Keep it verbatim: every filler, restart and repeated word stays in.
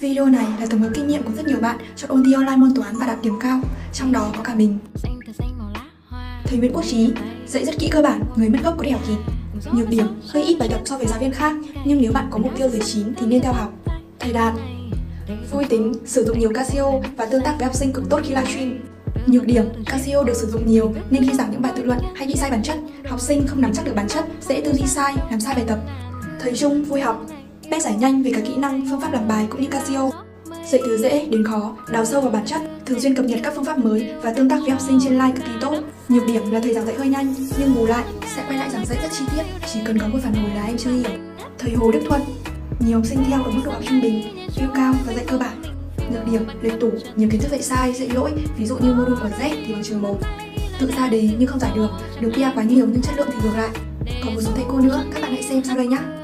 Video này là tổng hợp kinh nghiệm của rất nhiều bạn chọn ôn thi online môn toán và đạt điểm cao, trong đó có cả mình. Thầy Nguyễn Quốc Trí dạy rất kỹ cơ bản, người mất gốc có thể học kịp. Nhược điểm, hơi ít bài tập so với giáo viên khác, nhưng nếu bạn có mục tiêu dưới chín thì nên theo học. Thầy Đạt vui tính, sử dụng nhiều Casio và tương tác với học sinh cực tốt khi livestream. Nhược điểm, Casio được sử dụng nhiều nên khi giảng những bài tự luận hay bị sai bản chất, học sinh không nắm chắc được bản chất, dễ tư duy sai, làm sai bài tập. Thầy Trung vui học, biết giải nhanh về các kỹ năng, phương pháp làm bài cũng như Casio. Dạy từ dễ đến khó, đào sâu vào bản chất, thường xuyên cập nhật các phương pháp mới và tương tác với học sinh trên live cực kỳ tốt. Nhược điểm là thầy giảng dạy hơi nhanh, nhưng bù lại sẽ quay lại giảng dạy rất chi tiết, chỉ cần có một phản hồi là em chưa hiểu. Thầy Hồ Đức Thuận, nhiều học sinh theo ở mức độ học trung bình, view cao và dạy cơ bản. Nhược điểm, lệch tủ, nhiều kiến thức dạy sai, dạy lỗi, ví dụ như module của Z thì bằng trường một. Tự ra đề nhưng không giải được, được pê e quá nhiều nhưng chất lượng thì ngược lại. Còn một số thầy cô nữa, các bạn hãy xem sau đây nhé.